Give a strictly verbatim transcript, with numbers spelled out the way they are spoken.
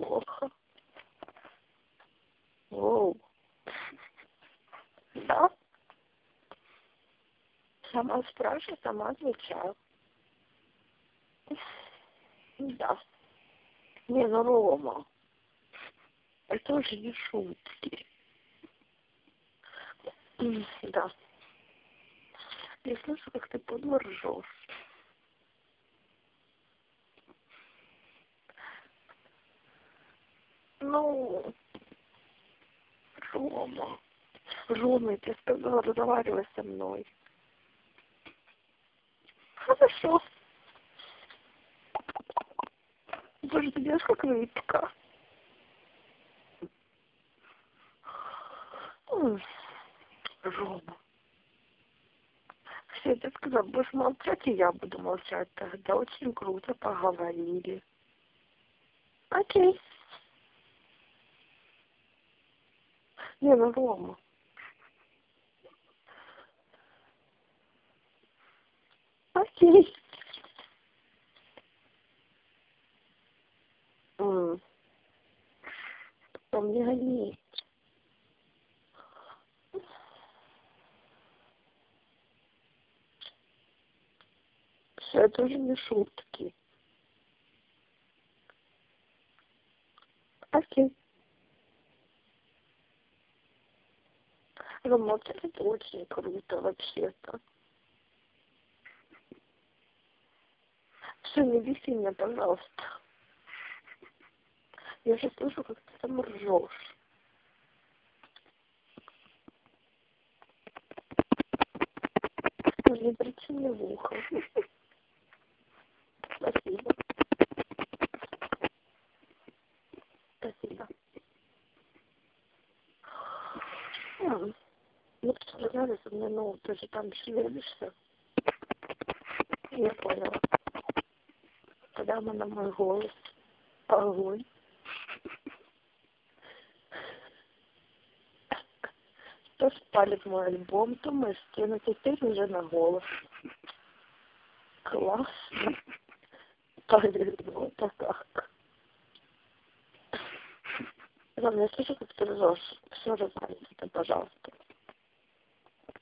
плохо. Воу. Да? Сама спрашиваю, сама отвечаю. Да. Не, ну Рома, это уже не шутки. Да. Я слышу, как ты подло ржешь. Ну, Рома. Рома, я тебе сказала, разговаривай со мной. Хорошо. Боже, ты делаешь как рыбка. Рома. Все, я тебе сказала, будешь молчать, и я буду молчать тогда. Очень круто поговорили. Окей. Не, ну Рома. Окей. М. Потом не гони. Все, это уже не шутки. Окей. Рома, вот это очень круто вообще-то. Все, не беси меня, пожалуйста. Я же слышу, как ты там ржешь. Не кричи мне в ухо. Спасибо. Спасибо. М. Ну, что не надо со мной, ну, ты же там шевелишься. Я поняла. Тогда мы на мой голос. Огонь. То спалит мой альбом, то мои стены, теперь уже на голос. Классно. Вот как. Ладно, я слышу, как ты ржешь. Все, разговаривайте, пожалуйста.